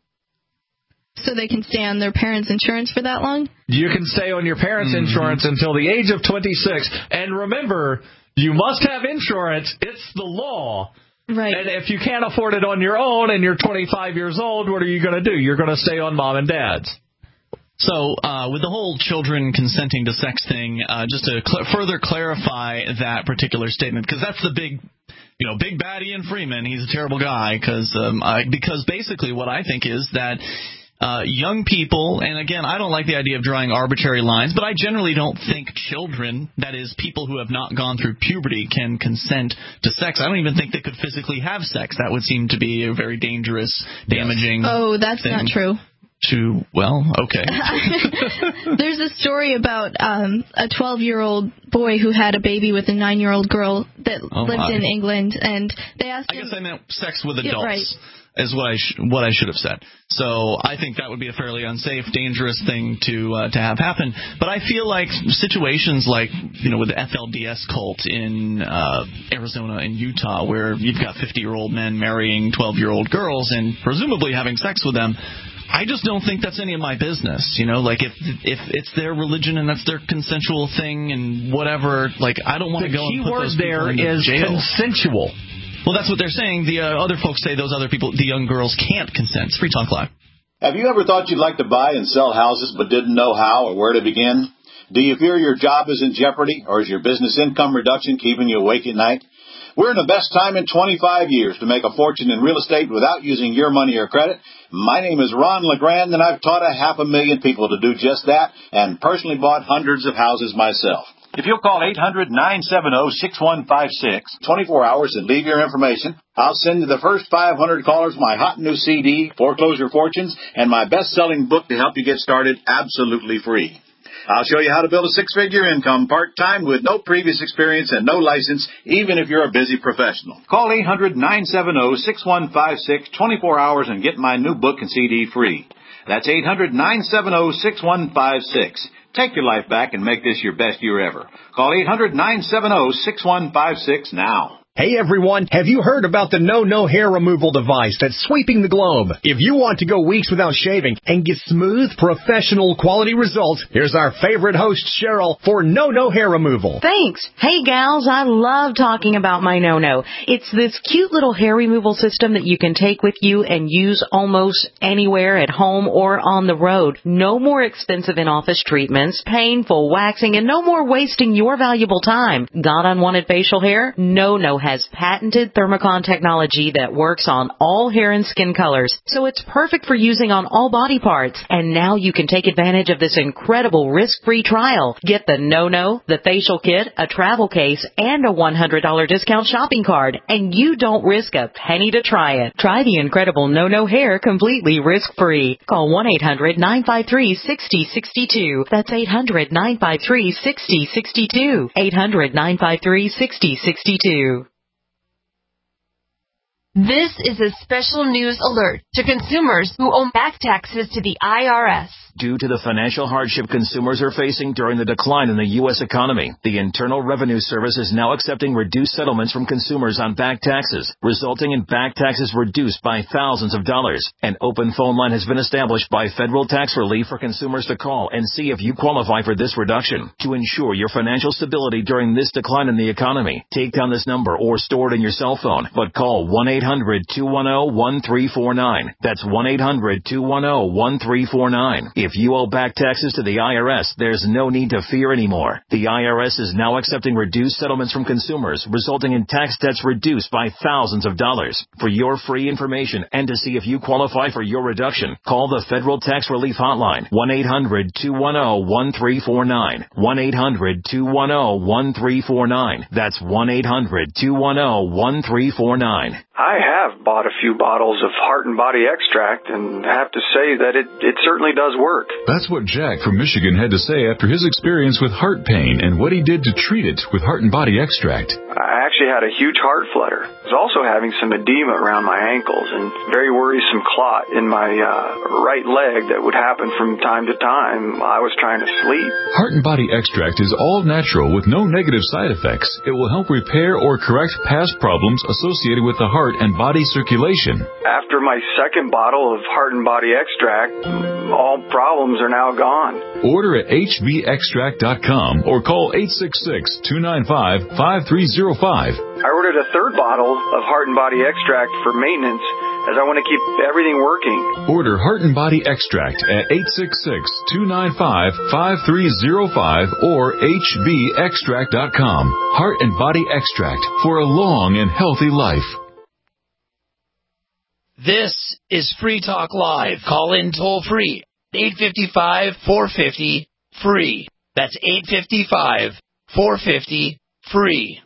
So they can stay on their parents' insurance for that long? You can stay on your parents' mm-hmm. insurance until the age of twenty-six. And remember, you must have insurance. It's the law. Right. And if you can't afford it on your own and you're twenty-five years old, what are you going to do? You're going to stay on mom and dad's. So, uh, with the whole children consenting to sex thing, uh, just to cl- further clarify that particular statement, because that's the big, you know, big bad Ian Freeman. He's a terrible guy, because um, I, because basically what I think is that uh, young people, and again, I don't like the idea of drawing arbitrary lines, but I generally don't think children, that is, people who have not gone through puberty, can consent to sex. I don't even think they could physically have sex. That would seem to be a very dangerous, damaging. Oh, that's thing. not true. To, well, okay. There's a story about um, a twelve-year-old boy who had a baby with a nine-year-old girl that Oh, lived my. in England, and they asked I him... guess I meant sex with Yeah, adults. right. Is what I sh- what I should have said. So I think that would be a fairly unsafe, dangerous thing to uh, to have happen. But I feel like situations like, you know, with the F L D S cult in uh, Arizona and Utah, where you've got fifty-year-old men marrying twelve-year-old girls and presumably having sex with them, I just don't think that's any of my business. You know, like if if it's their religion and that's their consensual thing and whatever, like I don't want to The go and key put word those people there into is jail. consensual. Well, that's what they're saying. The uh, other folks say those other people, the young girls, can't consent. It's Free Talk Live. Have you ever thought you'd like to buy and sell houses but didn't know how or where to begin? Do you fear your job is in jeopardy, or is your business income reduction keeping you awake at night? We're in the best time in twenty-five years to make a fortune in real estate without using your money or credit. My name is Ron LeGrand, and I've taught a half a million people to do just that and personally bought hundreds of houses myself. If you'll call eight hundred, nine seven zero, six one five six, twenty-four hours and leave your information, I'll send you the first five hundred callers my hot new C D, Foreclosure Fortunes, and my best-selling book to help you get started absolutely free. I'll show you how to build a six-figure income part-time with no previous experience and no license, even if you're a busy professional. Call eight hundred, nine seven zero, six one five six, twenty-four hours and get my new book and C D free. That's eight hundred, nine seven zero, six one five six. Take your life back and make this your best year ever. Call eight hundred, nine seven zero, six one five six now. Hey everyone, have you heard about the No No hair removal device that's sweeping the globe? If you want to go weeks without shaving and get smooth, professional quality results, here's our favorite host Cheryl for No No hair removal. Thanks. Hey gals, I love talking about my No No. It's this cute little hair removal system that you can take with you and use almost anywhere at home or on the road. No more expensive in-office treatments, painful waxing, and no more wasting your valuable time. Got unwanted facial hair? No No has patented Thermocon technology that works on all hair and skin colors, so it's perfect for using on all body parts. And now you can take advantage of this incredible risk-free trial. Get the No No, the facial kit, a travel case, and a one hundred dollars discount shopping card, and you don't risk a penny to try it. Try the incredible No No hair completely risk-free. Call one eight hundred, nine five three, six zero six two. That's eight hundred, nine five three, six zero six two. eight hundred, nine five three, six zero six two. This is a special news alert to consumers who owe back taxes to the I R S. Due to the financial hardship consumers are facing during the decline in the U S economy, the Internal Revenue Service is now accepting reduced settlements from consumers on back taxes, resulting in back taxes reduced by thousands of dollars. An open phone line has been established by Federal Tax Relief for consumers to call and see if you qualify for this reduction. To ensure your financial stability during this decline in the economy, take down this number or store it in your cell phone, but call one eight hundred, two one zero, one three four nine. That's one eight hundred, two one zero, one three four nine. If you owe back taxes to the I R S, there's no need to fear anymore. The I R S is now accepting reduced settlements from consumers, resulting in tax debts reduced by thousands of dollars. For your free information and to see if you qualify for your reduction, call the Federal Tax Relief Hotline, one eight hundred two one zero one three four nine, one eight hundred two one zero one three four nine. That's one eight hundred two one zero one three four nine. I have bought a few bottles of Heart and Body Extract and have to say that it, it certainly does work. That's what Jack from Michigan had to say after his experience with heart pain and what he did to treat it with Heart and Body Extract. I actually had a huge heart flutter. I was also having some edema around my ankles and very worrisome clot in my uh, right leg that would happen from time to time while I was trying to sleep. Heart and Body Extract is all natural with no negative side effects. It will help repair or correct past problems associated with the heart and body circulation. After my second bottle of Heart and Body Extract, all problems are now gone. Order at h b extract dot com or call eight six six two nine five five three zero five. I ordered a third bottle of Heart and Body Extract for maintenance as I want to keep everything working. Order Heart and Body Extract at eight six six two nine five five three zero five or h b extract dot com. Heart and Body Extract for a long and healthy life. This is Free Talk Live. Call in toll free. eight five five, four five zero, free. That's eight five five, four five zero, free.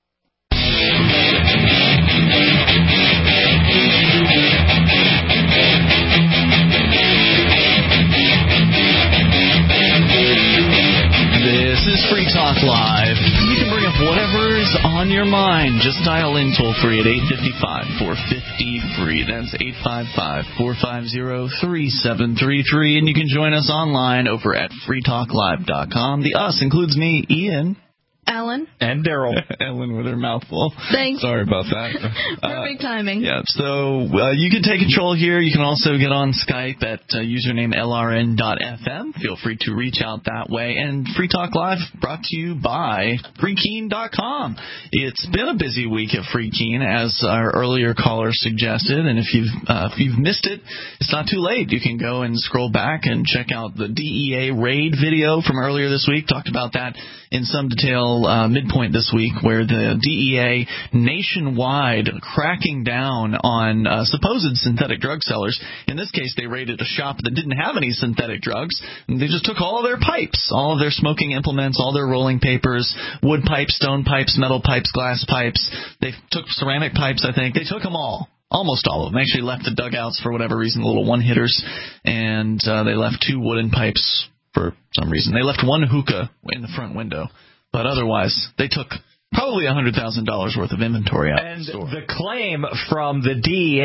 This is Free Talk Live. You can bring up whatever is on your mind. Just dial in toll free at eight five five, four five zero, free. That's eight five five, four five zero, three seven three three. And you can join us online over at free talk live dot com. The us includes me, Ian. Alan. And Daryl. Ellen with her mouth full. Thanks. Sorry about that. Perfect uh, timing. Yeah, so uh, you can take control here. You can also get on Skype at uh, username L R N dot F M. Feel free to reach out that way. And Free Talk Live brought to you by free keen dot com. It's been a busy week at Free Keen, as our earlier caller suggested. And if you've, uh, if you've missed it, it's not too late. You can go and scroll back and check out the D E A raid video from earlier this week. Talked about that in some detail uh, midpoint this week, where the D E A nationwide cracking down on uh, supposed synthetic drug sellers. In this case, they raided a shop that didn't have any synthetic drugs. And they just took all of their pipes, all of their smoking implements, all their rolling papers, wood pipes, stone pipes, metal pipes, glass pipes. They took ceramic pipes, I think. They took them all. Almost all of them. They actually left the dugouts for whatever reason, the little one-hitters, and uh, they left two wooden pipes for some reason. They left one hookah in the front window, but otherwise they took probably one hundred thousand dollars worth of inventory out and of the store. The claim from the D E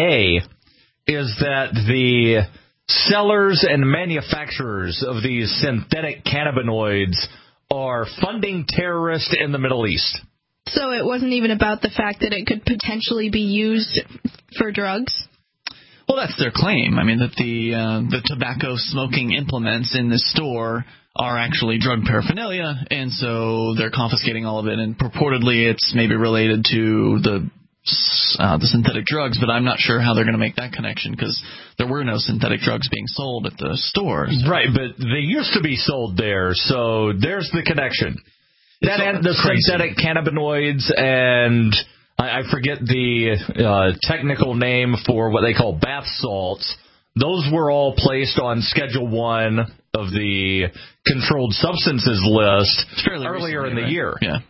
A is that the sellers and manufacturers of these synthetic cannabinoids are funding terrorists in the Middle East. So it wasn't even about the fact that it could potentially be used for drugs? Well, that's their claim. I mean, that the uh, the tobacco smoking implements in the store are actually drug paraphernalia, and so they're confiscating all of it, and purportedly it's maybe related to the uh, the synthetic drugs, but I'm not sure how they're going to make that connection, because there were no synthetic drugs being sold at the stores. Right, but they used to be sold there, so there's the connection. That and the crazy. synthetic cannabinoids and I, I forget the uh, technical name for what they call bath salts. Those were all placed on Schedule One of the controlled substances list earlier recently, in the right? year. Yeah.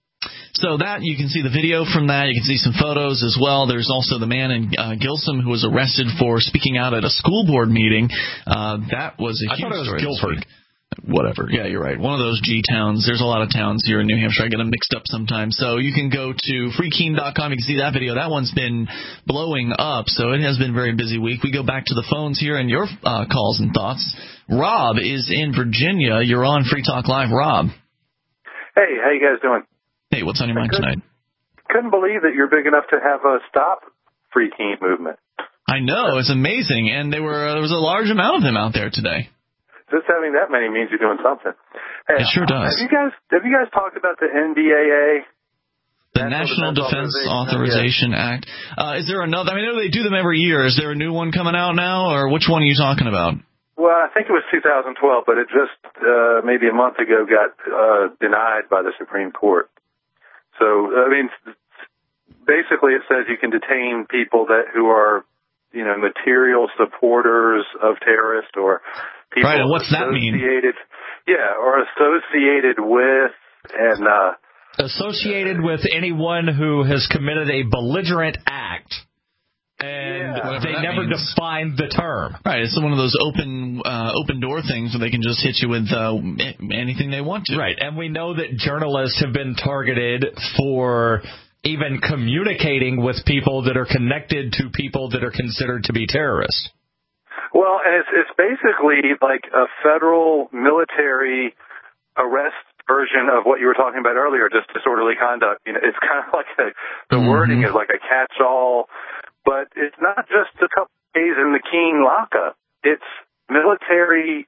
So that, you can see the video from that. You can see some photos as well. There's also the man in uh, Gilsum who was arrested for speaking out at a school board meeting. Uh, that was a I huge thought it was story this Guilford. week. Whatever. Yeah, you're right. One of those G towns. There's a lot of towns here in New Hampshire. I get them mixed up sometimes. So you can go to free keen dot com. You can see that video. That one's been blowing up. So it has been a very busy week. We go back to the phones here and your uh, calls and thoughts. Rob is in Virginia. You're on Free Talk Live. Rob. Hey, how you guys doing? Hey, what's on your mind tonight? Couldn't believe that you're big enough to have a stop Free Keen movement. I know. It's amazing. And there were uh, there was a large amount of them out there today. Just having that many means you're doing something. Hey, it sure does. Have you guys have you guys talked about the N D A A? The National, National Defense Authorization, Authorization yeah. Act. Uh, is there another? I mean, I know they do them every year. Is there a new one coming out now, or which one are you talking about? Well, I think it was two thousand twelve, but it just uh, maybe a month ago got uh, denied by the Supreme Court. So, I mean, basically it says you can detain people that who are, you know, material supporters of terrorists or people right, and what's that mean? Yeah, or associated with and uh, associated with anyone who has committed a belligerent act. And yeah, they never means. defined the term. Right, it's one of those open uh, open door things where they can just hit you with uh, anything they want to. Right, and we know that journalists have been targeted for even communicating with people that are connected to people that are considered to be terrorists. Well, and it's, it's basically like a federal military arrest version of what you were talking about earlier, just disorderly conduct. You know, it's kind of like a, the mm-hmm. wording is like a catch-all. But it's not just a couple days in the Keene lockup. It's military,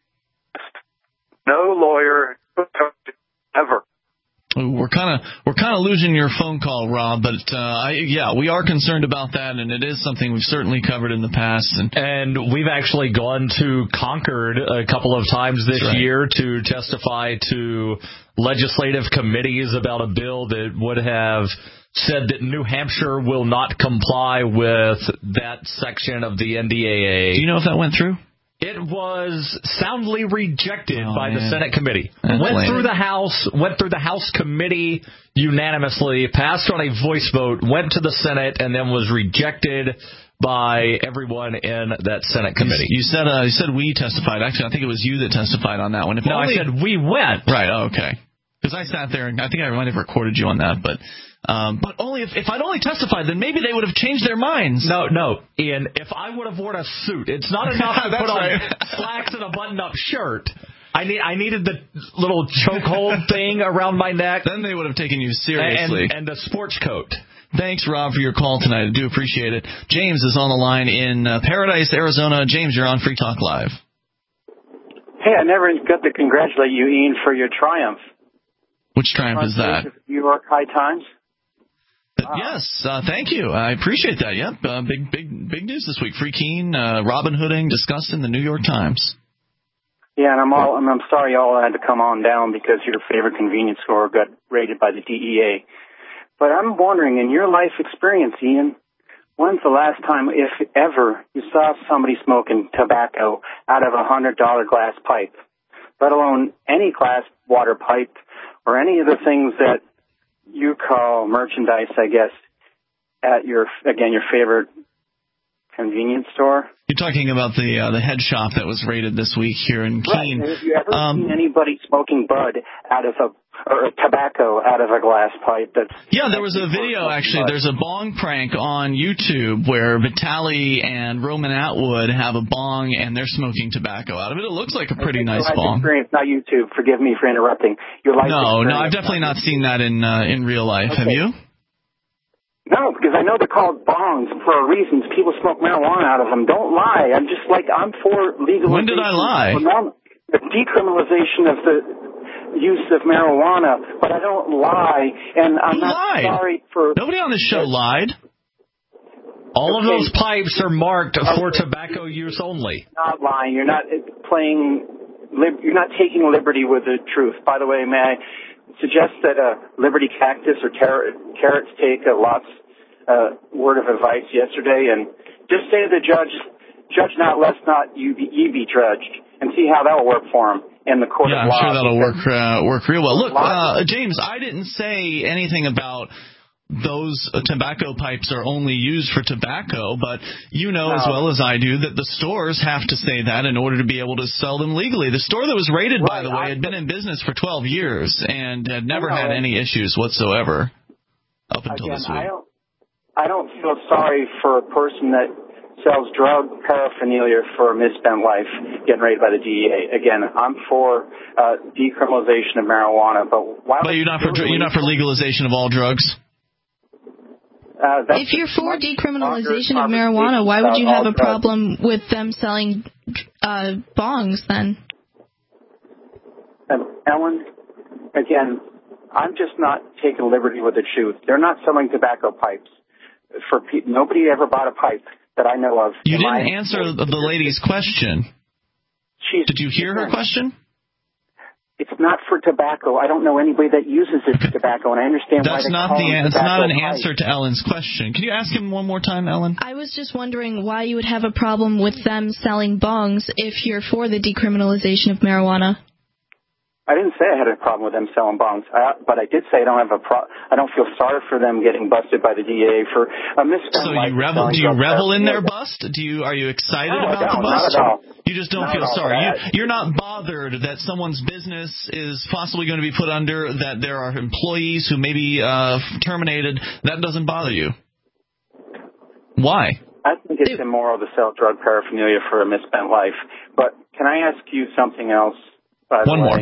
no lawyer ever. We're kind of we're kind of losing your phone call, Rob. But uh, I, yeah, we are concerned about that, and it is something we've certainly covered in the past. And, and we've actually gone to Concord a couple of times this right. year to testify to legislative committees about a bill that would have said that New Hampshire will not comply with that section of the N D A A. Do you know if that went through? It was soundly rejected oh, by man. the Senate committee. That's went lame. through the House, went through the House committee unanimously, passed on a voice vote, went to the Senate, and then was rejected by everyone in that Senate committee. You, you said uh, you said we testified. Actually, I think it was you that testified on that one. If no, only... I said we went. Right. Oh, okay. Because I sat there, and I think I might have recorded you on that, but um, but only if, if I'd only testified, then maybe they would have changed their minds. No, no, Ian, if I would have worn a suit, it's not enough to put right. on slacks and a button-up shirt. I need I needed the little chokehold thing around my neck. Then they would have taken you seriously. And, and a sports coat. Thanks, Rob, for your call tonight. I do appreciate it. James is on the line in uh, Paradise, Arizona. James, you're on Free Talk Live. Hey, I never got to congratulate you, Ian, for your triumph. Which triumph is that? New York High Times. Wow. Yes, uh, thank you. I appreciate that. Yep, uh, big, big, big news this week. Free Keene, uh, Robin Hooding discussed in the New York Times. Yeah, and I'm all I'm, I'm sorry you all had to come on down because your favorite convenience store got raided by the D E A. But I'm wondering, in your life experience, Ian, when's the last time, if ever, you saw somebody smoking tobacco out of a hundred dollar glass pipe, let alone any glass water pipe or any of the things that you call merchandise, I guess, at your, again, your favorite convenience store? You're talking about the uh, the head shop that was raided this week here in Keene. Right. Have you ever um, seen anybody smoking bud out of a or tobacco out of a glass pipe? That's yeah, there was a video actually. There's a bong prank on YouTube where Vitaly and Roman Atwood have a bong and they're smoking tobacco out of it. It looks like a pretty nice life bong. Experience, not YouTube. Forgive me for interrupting. Your life no, experience, no, I've definitely not seen that in uh, in real life. Okay. Have you? No, because I know they're called bongs for a reason. People smoke marijuana out of them. Don't lie. I'm just like, I'm for legalization. When did I lie? The decriminalization of the use of marijuana, but I don't lie. And I'm Who not lied? sorry for... Nobody on this show lied. All okay. of those pipes are marked for tobacco use only. Not lying. You're not playing... You're not taking liberty with the truth. By the way, may I suggest that a Liberty Cactus or car- Carrots take a Lot's uh, word of advice yesterday and just say to the judge, judge not, lest not you be, ye be judged, and see how that will work for him in the court yeah, of law. I'm sure that'll work uh, work real well. Look, uh, James, I didn't say anything about those uh, tobacco pipes are only used for tobacco, but you know no. as well as I do that the stores have to say that in order to be able to sell them legally. The store that was raided, right, by the way, I, had been in business for twelve years and had never had any issues whatsoever up until again, this week. I don't, I don't feel sorry for a person that sells drug paraphernalia for a misspent life getting raided by the D E A. Again, I'm for uh, decriminalization of marijuana, but why? But you're not for you're not for legalization of all drugs. Uh, if you're for decriminalization of marijuana, why would you have a problem with them selling uh, bongs then? Um, Ellen, again, I'm just not taking liberty with the truth. They're not selling tobacco pipes. For pe- nobody ever bought a pipe that I know of. You didn't answer the lady's question. she's... Did you hear her question? It's not for tobacco. I don't know anybody that uses it for tobacco, and I understand That's why they not call the. them It's not an tobacco answer to Ellen's question. Can you ask him one more time, Ellen? I was just wondering why you would have a problem with them selling bongs if you're for the decriminalization of marijuana. I didn't say I had a problem with them selling bongs, I, but I did say I don't have a pro. I don't feel sorry for them getting busted by the D A for a misspent So life. you revel? Do you revel in their bust? Do you? Are you excited No, about I the don't, bust? not at all. You just don't Not feel at all, sorry. You, Brad. you're not bothered that someone's business is possibly going to be put under, that there are employees who may be uh, terminated. That doesn't bother you. Why? I think it's immoral to sell drug paraphernalia for a misspent life. But can I ask you something else, by the One way? more.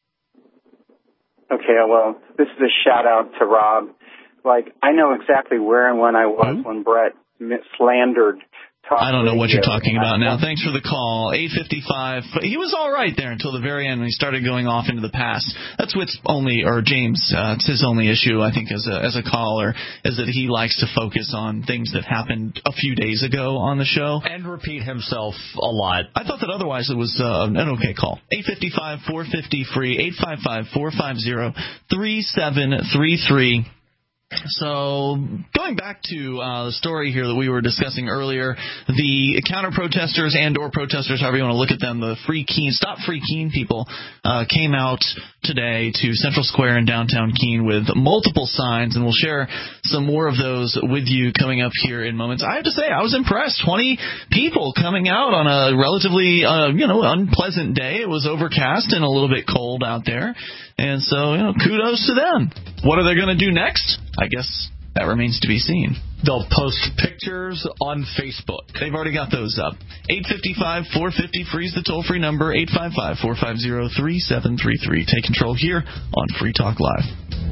Okay, well, this is a shout-out to Rob. Like, I know exactly where and when I was Who? when Brett slandered talk I don't know what radio. you're talking about now. Thanks for the call. eight fifty-five. He was all right there until the very end when he started going off into the past. That's what's only, or James, uh, it's his only issue, I think, as a as a caller, is that he likes to focus on things that happened a few days ago on the show. And repeat himself a lot. I thought that otherwise it was uh, an okay call. eight five five, four five zero, free, eight five five, four five zero, three seven three three. So, going back to uh, the story here that we were discussing earlier, the counter-protesters and or protesters, however you want to look at them, the Free Keene, Stop Free Keene people, uh, came out today to Central Square in downtown Keene with multiple signs, and we'll share some more of those with you coming up here in moments. I have to say, I was impressed. twenty people coming out on a relatively, uh, you know, unpleasant day. It was overcast and a little bit cold out there. And so, you know, kudos to them. What are they going to do next? I guess that remains to be seen. They'll post pictures on Facebook. They've already got those up. eight five five, four five zero, free is the toll-free number, eight five five, four five zero, three seven three three. Take control here on Free Talk Live.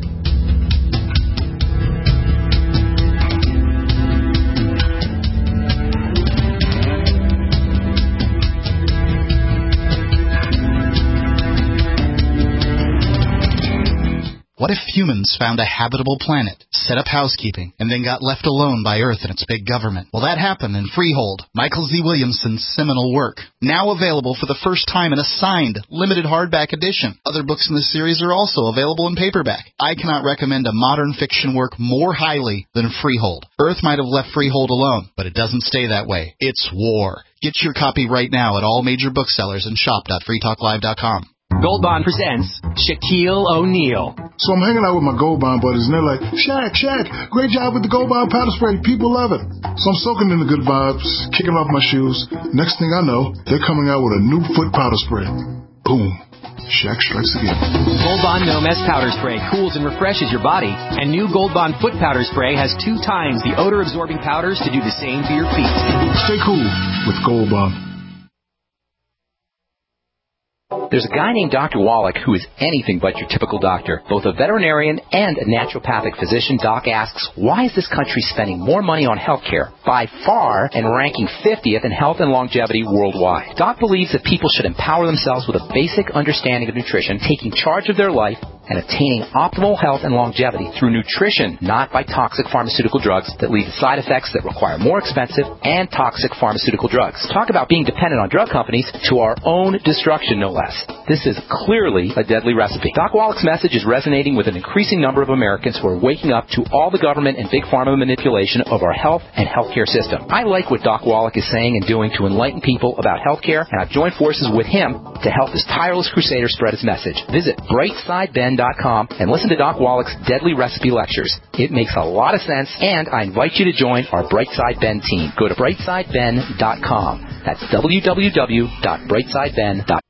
What if humans found a habitable planet, set up housekeeping, and then got left alone by Earth and its big government? Well, that happened in Freehold, Michael Z. Williamson's seminal work. Now available for the first time in a signed, limited hardback edition. Other books in the series are also available in paperback. I cannot recommend a modern fiction work more highly than Freehold. Earth might have left Freehold alone, but it doesn't stay that way. It's war. Get your copy right now at all major booksellers and shop dot free talk live dot com. Gold Bond presents Shaquille O'Neal. So I'm hanging out with my Gold Bond buddies, and they're like, Shaq, Shaq, great job with the Gold Bond powder spray. People love it. So I'm soaking in the good vibes, kicking off my shoes. Next thing I know, they're coming out with a new foot powder spray. Boom. Shaq strikes again. Gold Bond No Mess Powder Spray cools and refreshes your body. And new Gold Bond Foot Powder Spray has two times the odor-absorbing powders to do the same to your feet. Stay cool with Gold Bond. There's a guy named Doctor Wallach who is anything but your typical doctor. Both a veterinarian and a naturopathic physician, Doc asks, why is this country spending more money on health care, by far, and ranking fiftieth in health and longevity worldwide? Doc believes that people should empower themselves with a basic understanding of nutrition, taking charge of their life, and attaining optimal health and longevity through nutrition, not by toxic pharmaceutical drugs that lead to side effects that require more expensive and toxic pharmaceutical drugs. Talk about being dependent on drug companies to our own destruction, no less. This is clearly a deadly recipe. Doc Wallach's message is resonating with an increasing number of Americans who are waking up to all the government and big pharma manipulation of our health and healthcare system. I like what Doc Wallach is saying and doing to enlighten people about healthcare, and I've joined forces with him to help this tireless crusader spread his message. Visit brightside ben dot com and listen to Doc Wallach's Deadly Recipe lectures. It makes a lot of sense, and I invite you to join our Brightside Ben team. Go to brightside ben dot com. That's w w w dot brightside ben dot